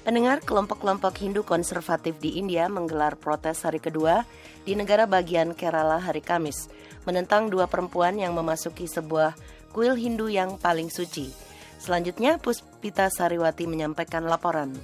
Pendengar, kelompok-kelompok Hindu konservatif di India menggelar protes hari kedua di negara bagian Kerala hari Kamis, menentang dua perempuan yang memasuki sebuah kuil Hindu yang paling suci. Selanjutnya, Puspita Sariwati menyampaikan laporan.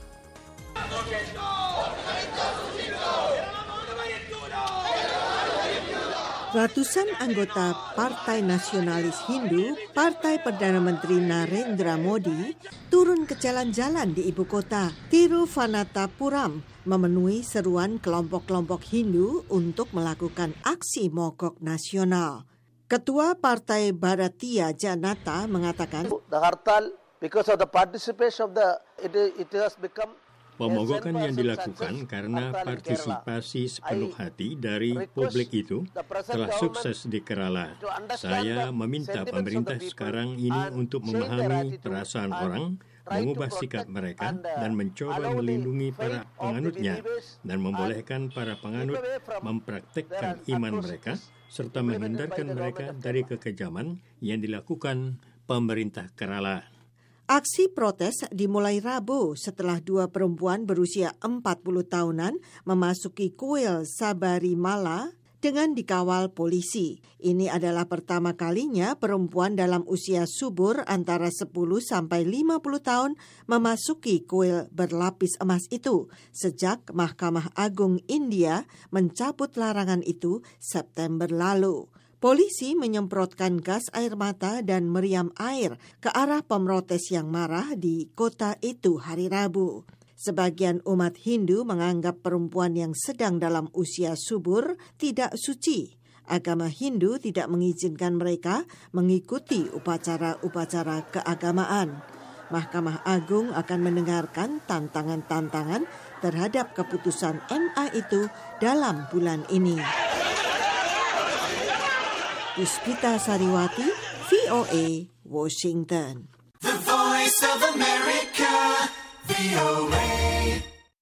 Ratusan anggota Partai Nasionalis Hindu, Partai Perdana Menteri Narendra Modi, turun ke jalan-jalan di ibu kota Tiruvananthapuram memenuhi seruan kelompok-kelompok Hindu untuk melakukan aksi mogok nasional. Ketua Partai Bharatiya Janata mengatakan, the hartal because of the participation of it has become pemogokan yang dilakukan karena partisipasi sepenuh hati dari publik itu telah sukses di Kerala. Saya meminta pemerintah sekarang ini untuk memahami perasaan orang, mengubah sikap mereka, dan mencoba melindungi para penganutnya, dan membolehkan para penganut mempraktekkan iman mereka, serta menghindarkan mereka dari kekejaman yang dilakukan pemerintah Kerala. Aksi protes dimulai Rabu setelah dua perempuan berusia 40 tahunan memasuki kuil Sabarimala dengan dikawal polisi. Ini adalah pertama kalinya perempuan dalam usia subur antara 10 sampai 50 tahun memasuki kuil berlapis emas itu sejak Mahkamah Agung India mencabut larangan itu September lalu. Polisi menyemprotkan gas air mata dan meriam air ke arah pemrotes yang marah di kota itu hari Rabu. Sebagian umat Hindu menganggap perempuan yang sedang dalam usia subur tidak suci. Agama Hindu tidak mengizinkan mereka mengikuti upacara-upacara keagamaan. Mahkamah Agung akan mendengarkan tantangan-tantangan terhadap keputusan MA itu dalam bulan ini. Puspita Sariwati, VOA, Washington. The Voice of America, VOA.